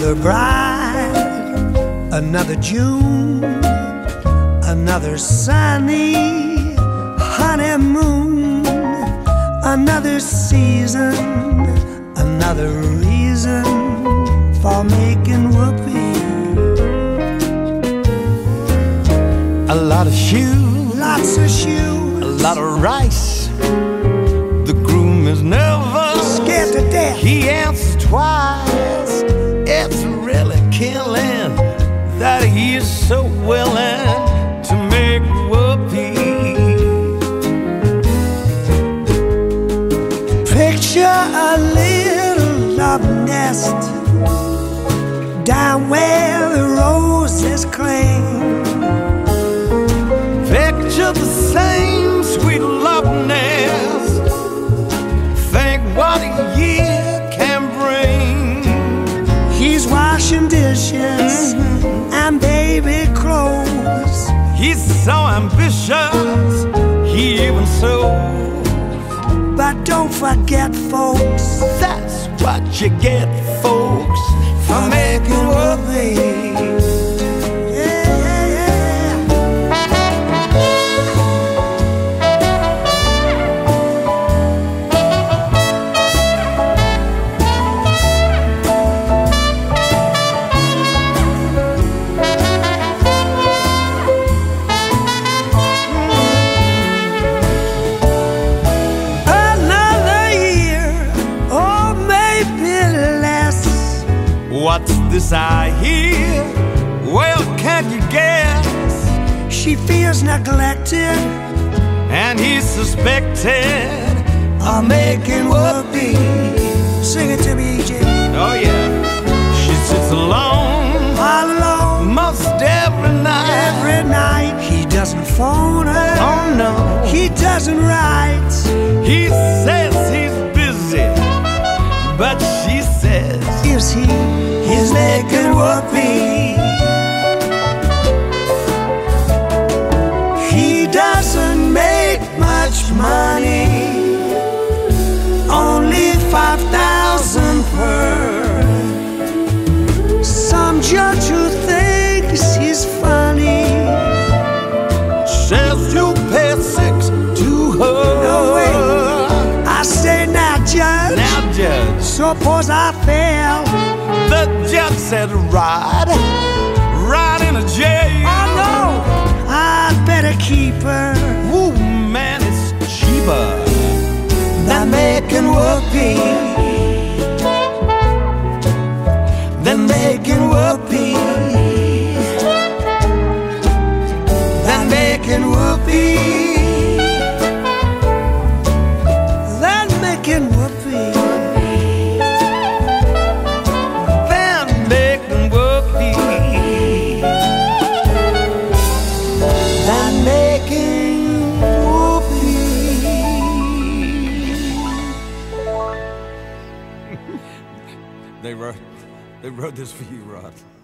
Another bride, another June, another sunny honeymoon, another season, another reason for making whoopee. A lot of shoes, Lots of shoes, a lot of rice. The groom is nervous, scared to death. he answers twice. It's really killing that he is so willing to make whoopee. Picture a little love nest down where the roses cling. Picture the same sweet love nest. Think what a year can bring. He's washing dishes and baby clothes. He's so ambitious, he even sews. But don't forget, folks, That's what you get, folks, for making whoopee. What's this I hear? Well, can't you guess? She feels neglected And he's suspected of making whoopee. Sing it to me, EJ. Oh yeah. She sits alone All alone most every night. every night. He doesn't phone her. Oh no. He doesn't write. He says he's busy, but she says Is he? He's making whoopee. He doesn't make much money, only 5,000 per. Some judge who thinks he's funny says you pay 6 to her. No way. I say now, judge. Now, Judge, Suppose I fail. the judge said, ride in a jail. Oh no, I'd better keep her Ooh, man, it's cheaper than making whoopee. Than making whoopee. Than making whoopee. Than making whoopee. than making whoopee. Than making whoopee. They wrote this for you, Rod.